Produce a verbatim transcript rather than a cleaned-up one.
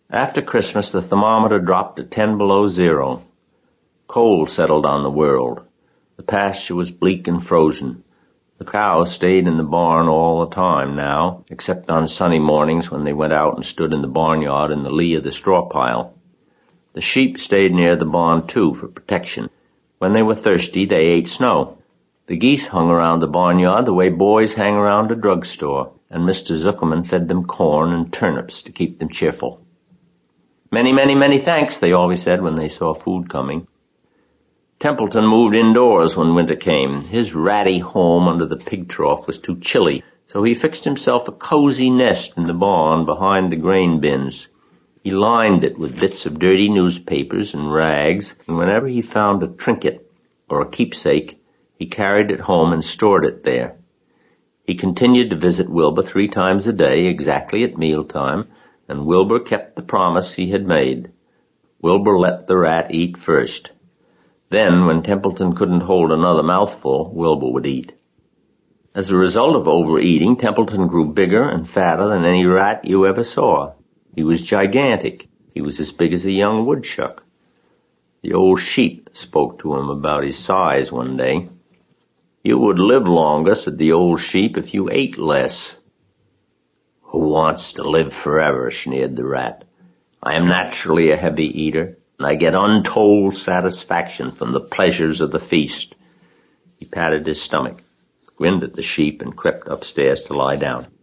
After Christmas, the thermometer dropped to ten below zero. Cold settled on the world. The pasture was bleak and frozen. The cows stayed in the barn all the time now, except on sunny mornings when they went out and stood in the barnyard in the lee of the straw pile. The sheep stayed near the barn, too, for protection. When they were thirsty, they ate snow. The geese hung around the barnyard the way boys hang around a drugstore, and Mister Zuckerman fed them corn and turnips to keep them cheerful. Many, many, many thanks, they always said when they saw food coming. Templeton moved indoors when winter came. His ratty home under the pig trough was too chilly, so he fixed himself a cozy nest in the barn behind the grain bins. He lined it with bits of dirty newspapers and rags, and whenever he found a trinket or a keepsake, he carried it home and stored it there. He continued to visit Wilbur three times a day, exactly at mealtime, and Wilbur kept the promise he had made. Wilbur let the rat eat first. Then, when Templeton couldn't hold another mouthful, Wilbur would eat. As a result of overeating, Templeton grew bigger and fatter than any rat you ever saw. He was gigantic. He was as big as a young woodchuck. The old sheep spoke to him about his size one day. "You would live longer," said the old sheep, "if you ate less." "Who wants to live forever?" sneered the rat. "I am naturally a heavy eater, and I get untold satisfaction from the pleasures of the feast." He patted his stomach, grinned at the sheep, and crept upstairs to lie down.